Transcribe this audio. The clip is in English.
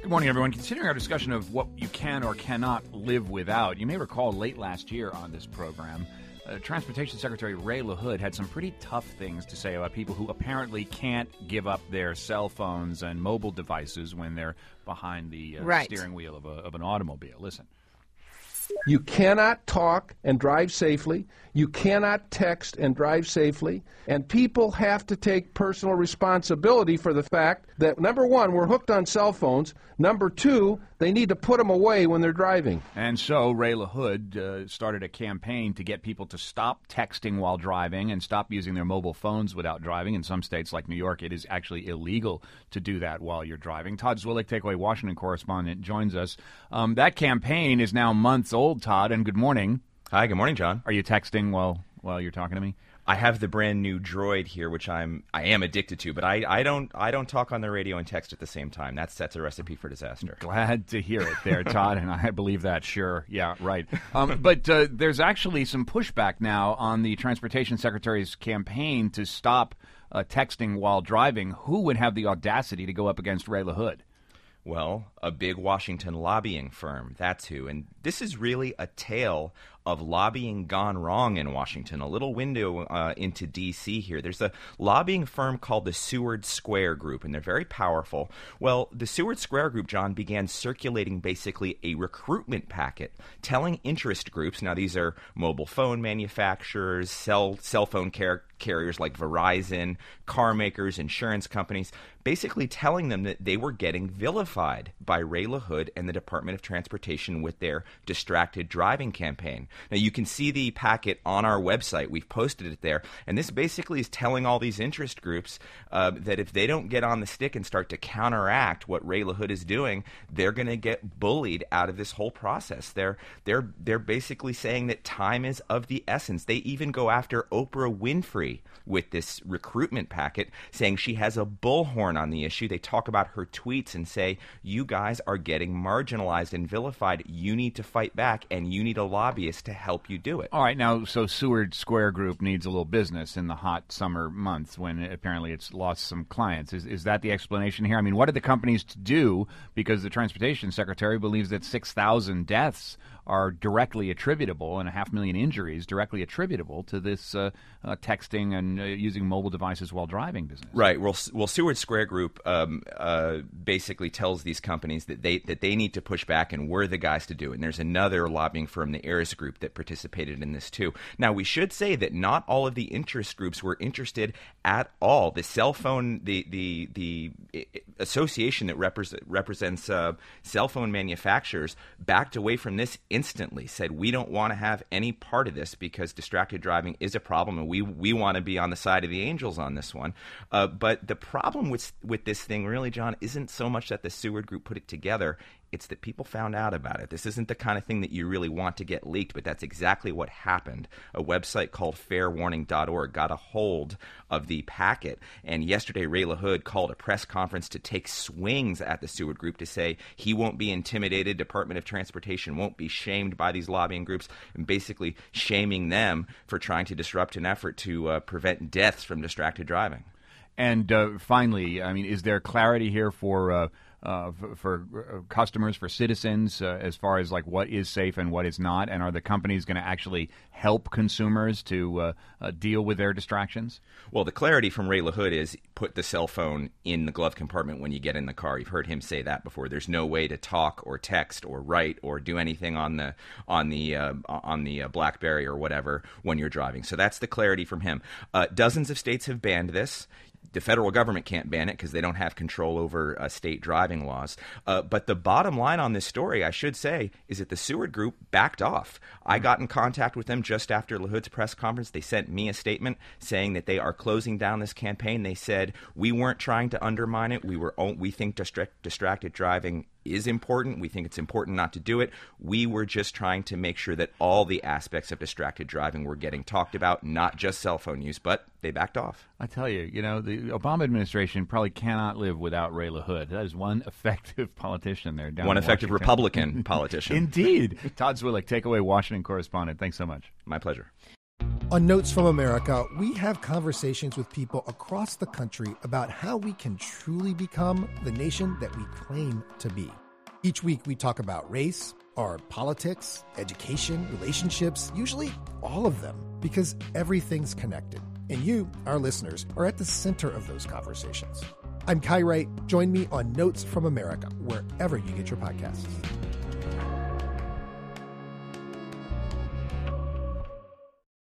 Good morning, everyone. Continuing our discussion of what you can or cannot live without, you may recall late last year on this program, Transportation Secretary Ray LaHood had some pretty tough things to say about people who apparently can't give up their cell phones and mobile devices when they're behind the steering wheel of an automobile. Listen. You cannot talk and drive safely. You cannot text and drive safely. And people have to take personal responsibility for the fact that, number one, we're hooked on cell phones. Number two, they need to put them away when they're driving. And so Ray LaHood started a campaign to get people to stop texting while driving and stop using their mobile phones without driving. In some states like New York, it is actually illegal to do that while you're driving. Todd Zwillich, Takeaway Washington correspondent, joins us. That campaign is now months old, Todd, and good morning. Hi, good morning, John. Are you texting while you're talking to me? I have the brand new Droid here, which I am addicted to, but I don't talk on the radio and text at the same time. That's a recipe for disaster. Glad to hear it there, Todd, and I believe that. Sure, yeah, right. But there's actually some pushback now on the Transportation Secretary's campaign to stop texting while driving. Who would have the audacity to go up against Ray LaHood? Well, a big Washington lobbying firm, that's who. And this is really a tale of lobbying gone wrong in Washington, a little window into D.C. here. There's a lobbying firm called the Seward Square Group, and they're very powerful. Well, the Seward Square Group, John, began circulating basically a recruitment packet telling interest groups, now these are mobile phone manufacturers, cell phone carriers like Verizon, car makers, insurance companies, basically telling them that they were getting vilified by Ray LaHood and the Department of Transportation with their distracted driving campaign. Now, you can see the packet on our website. We've posted it there. And this basically is telling all these interest groups that if they don't get on the stick and start to counteract what Ray LaHood is doing, they're going to get bullied out of this whole process. They're basically saying that time is of the essence. They even go after Oprah Winfrey with this recruitment packet, saying she has a bullhorn on the issue. They talk about her tweets and say, you guys are getting marginalized and vilified. You need to fight back, and you need a lobbyist to help you do it. All right, now, so Seward Square Group needs a little business in the hot summer months when apparently it's lost some clients. Is that the explanation here? I mean, what are the companies to do? Because the Transportation Secretary believes that 6,000 deaths are directly attributable and 500,000 injuries directly attributable to this texting and using mobile devices while driving business. Right. Well, Seward Square Group basically tells these companies that they need to push back, and we're the guys to do it. And there's another lobbying firm, the Eris Group, that participated in this too. Now, we should say that not all of the interest groups were interested at all. The cell phone, the association that represents cell phone manufacturers backed away from this instantly, said we don't want to have any part of this because distracted driving is a problem, and we want to be on the side of the angels on this one. But the problem with this thing really, John, isn't so much that the Seward Group put it together. It's that people found out about it. This isn't the kind of thing that you really want to get leaked, but that's exactly what happened. A website called fairwarning.org got a hold of the packet, and yesterday Ray LaHood called a press conference to take swings at the Seward Group to say he won't be intimidated, Department of Transportation won't be shamed by these lobbying groups, and basically shaming them for trying to disrupt an effort to prevent deaths from distracted driving. And finally, I mean, is there clarity here for customers, for citizens, as far as like what is safe and what is not? And are the companies going to actually help consumers to deal with their distractions? Well, the clarity from Ray LaHood is put the cell phone in the glove compartment when you get in the car. You've heard him say that before. There's no way to talk or text or write or do anything on the BlackBerry or whatever when you're driving. So that's the clarity from him. Dozens of states have banned this. The federal government can't ban it because they don't have control over state driving laws. But the bottom line on this story, I should say, is that the Seward Group backed off. I got in contact with them just after LaHood's press conference. They sent me a statement saying that they are closing down this campaign. They said, we weren't trying to undermine it. We think distracted driving is important. We think it's important not to do it. We were just trying to make sure that all the aspects of distracted driving were getting talked about, not just cell phone use, but they backed off. I tell you, the Obama administration probably cannot live without Ray LaHood. That is one effective politician there. One effective Republican politician. Indeed. Todd Zwillich, Takeaway Washington correspondent. Thanks so much. My pleasure. On Notes from America, we have conversations with people across the country about how we can truly become the nation that we claim to be. Each week, we talk about race, our politics, education, relationships, usually all of them, because everything's connected. And you, our listeners, are at the center of those conversations. I'm Kai Wright. Join me on Notes from America, wherever you get your podcasts.